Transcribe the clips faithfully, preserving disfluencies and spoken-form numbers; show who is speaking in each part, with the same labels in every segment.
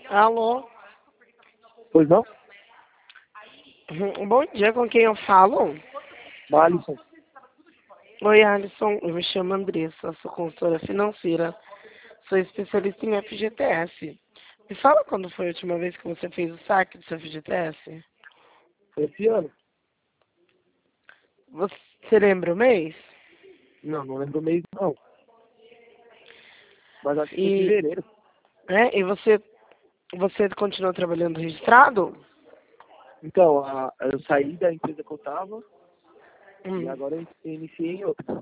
Speaker 1: Alô?
Speaker 2: Pois não?
Speaker 1: Hum, Bom dia, com quem eu falo?
Speaker 2: Alisson.
Speaker 1: Oi, Alisson. Eu me chamo Andressa, sou consultora financeira. Sou especialista em F G T S. Me fala quando foi a última vez que você fez o saque do seu F G T S?
Speaker 2: Foi esse ano?
Speaker 1: Você lembra o mês?
Speaker 2: Não, não lembro o mês não. Mas acho que foi em
Speaker 1: E,
Speaker 2: fevereiro.
Speaker 1: é, e você, você continuou trabalhando registrado?
Speaker 2: Então, a, eu saí da empresa que eu tava e
Speaker 1: Hum.
Speaker 2: agora eu iniciei em outra.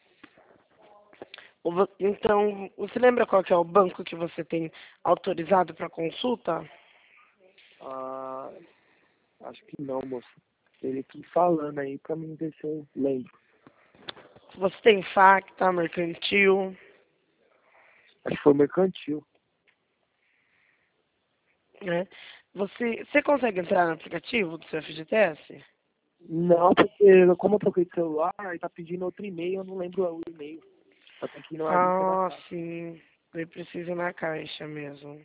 Speaker 1: O vo- Então, você lembra qual que é o banco que você tem autorizado para consulta?
Speaker 2: Ah, acho que não, moço. Ele aqui falando aí pra mim ver se eu lembro.
Speaker 1: Você tem Facta, Mercantil,
Speaker 2: Acho que foi mercantil.
Speaker 1: né? Você, você consegue entrar no aplicativo do seu F G T S?
Speaker 2: Não, porque como eu troquei de celular, aí tá pedindo outro e-mail, eu não lembro o e-mail. Só tem que ir na lista da
Speaker 1: Ah,
Speaker 2: casa.
Speaker 1: sim. Ele precisa ir na caixa mesmo.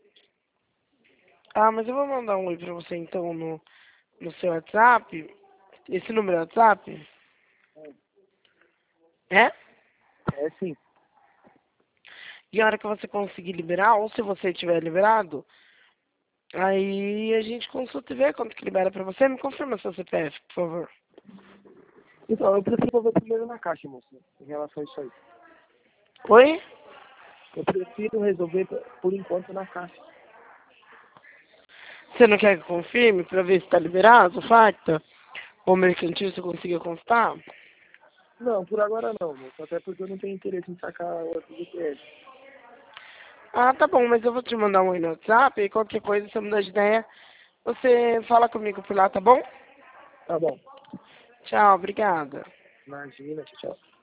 Speaker 1: Ah, mas eu vou mandar um oi pra você então no, no seu WhatsApp. Esse número é WhatsApp? É?
Speaker 2: É sim.
Speaker 1: E a hora que você conseguir liberar, ou se você tiver liberado, aí a gente consulta e vê quanto que libera pra você. Me confirma seu C P F, por favor.
Speaker 2: Então, eu prefiro ver primeiro na caixa, moço, em relação a isso aí.
Speaker 1: Oi?
Speaker 2: Eu prefiro resolver por enquanto na caixa.
Speaker 1: Você não quer que eu confirme pra ver se tá liberado, Facta? Ou mercantil, se eu conseguir consultar?
Speaker 2: Não, por agora não, moço. Até porque eu não tenho interesse em sacar o F G T S.
Speaker 1: Ah, tá bom, mas eu vou te mandar um oi no WhatsApp e qualquer coisa, se você mudar de ideia, você fala comigo por lá, tá bom?
Speaker 2: Tá bom.
Speaker 1: Tchau, obrigada.
Speaker 2: Imagina, tchau.